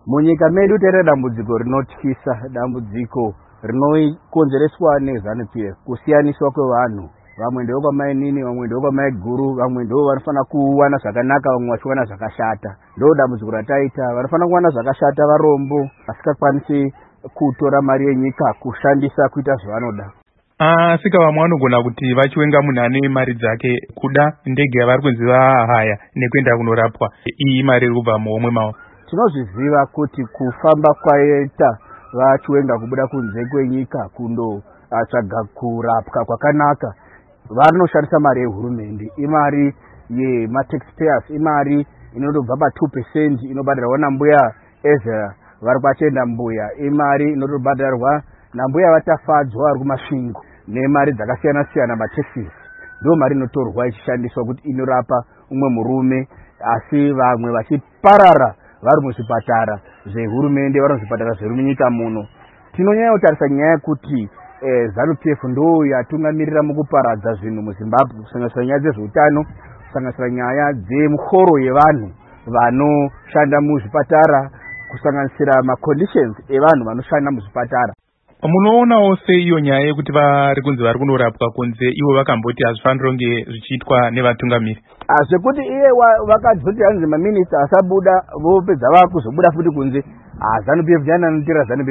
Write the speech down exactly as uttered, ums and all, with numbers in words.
Munyika medu tere dambudziko rinotyisa, dambudziko rinokonzereswa neZANU-P F, kusiyaniswa kwevanhu. Vamwe ndiko kwamainini, vamwe ndiko kwamaiguru, vamwe ndiko vanofana kuwana zvakanaka, vamwe vachiwana zvakashata. Ndo dambudziko rataita, vanofana kuwana zvakashata varombo, vasikakwanisi kutora mari yenyika kushandisa kuita zvavanoda. Asika vamwe vanogona kuti vachiwenga munhu ane mari dzake kuda ndege yavari kunzi vahaya nekuenda kunorapwa. Iyi mari iri kubva muhomwe mavo. Tinozviziva kuti kufamba kwaita vachiwenga kubuda kunze kwenyika kundotsvaga kurapwa kwakanaka, vanoshandisa mari yehurumende, imari yemataxpayers, imari inotobva pa two percent inobhadharwa nambuya Ezra vari kwatenda mbuya, imari inotobhadharwa nambuya vatafadzwa vari kumasvingo, nemari dzakasiyana siyana mataxes. Ndo mari inotorwa ichishandiswa kuti inorapa umwe murume, asi vamwe vachiparara vari muzvipatara zvehurumende, vari muzvipatara zvemunyika muno. Tinonyanya kutarisa nyaya yekuti eh, ZANU-P F ndo yatungamirira mukuparadza zvinhu muZimbabwe, kusanganisira nyaya dzezveutano, kusanganisira nyaya dzemuhoro yevanhu vanoshanda muzvipatara, kusanganisira maconditions evanhu vanoshanda muzvipatara. Munoonawo seiyo nyaya yekuti vari kunzi vari kunorapwa kunze, ivo vakamboti hazvifaniri kunge zvichiitwa nevatungamiri? Zvekuti iye vakadzoti hanzi maminista asabuda, vopedza vakuzobuda futi kunze. ZANU-P F ndiani anotira ZANU-P F?